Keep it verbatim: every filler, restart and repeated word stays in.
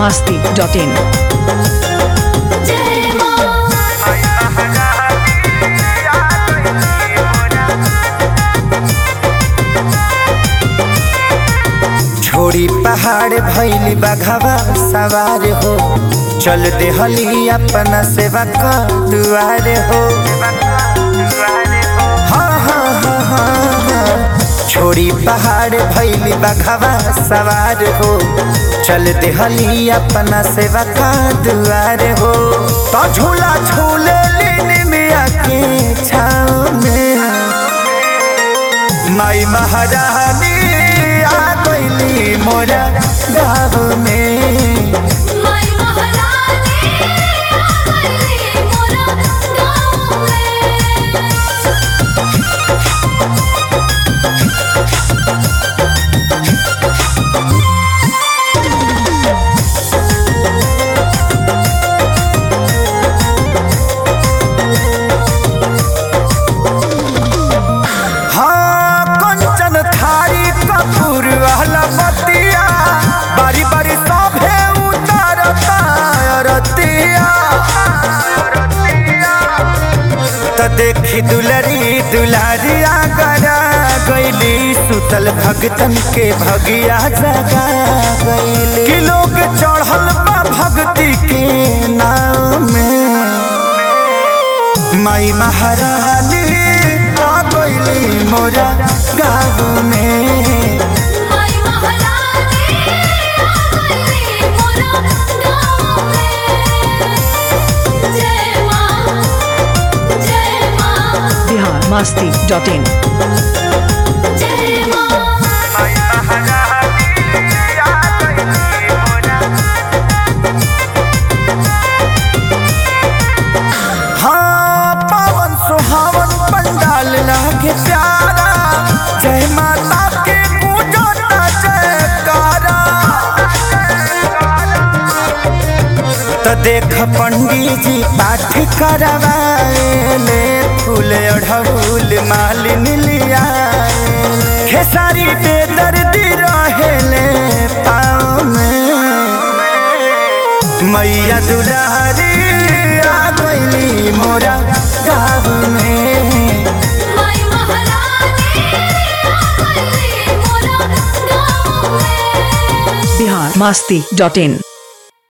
masti dot in. छोड़ी पहाड़ भैली बघवा सवार हो, चल देहली अपना सेवा का दुआर हो। हाँ हाँ हाँ हाँ हाँ। छोड़ी पहाड़ भैली बघवा सवार हो, चल देहली अपना सेवा का दुआर हो। तो झूला झूले लेने में आके छाँव में माई महारानी आ गईली मोरा गाँव में। माई महारानी आ गईली मोरा गाँव में। हाँ कंचन थारी कपूर वाला बतिया, बारी बारी सभे उतारता रतिया। त देखी दुलरी दुलारिया गरा गईली, सुतल भगतन के भगिया जगा गईली। कि लोग चढ़ल बा भक्ति के नाम में माई महारानी आ गईली मोरा गाँव में। माई महारानी आ गईली मोरा गाँव में। जय माँ जय माँ Bihar masti dot in. जय माँ। हाँ पावन सुहावन पंडाल लागे प्यारा, जय माता के पूजता जयकारा। त देख पंडित जी पाठ करवाएले, फूल अढ़ऊल मालिन लियाएले। खेसारी पे दर्दी रहेले पाँव में मैया दुलारी आ गईली मोरा गाँव में। माई महारानी आ गईली मोरा गाँव में। Bihar masti dot in.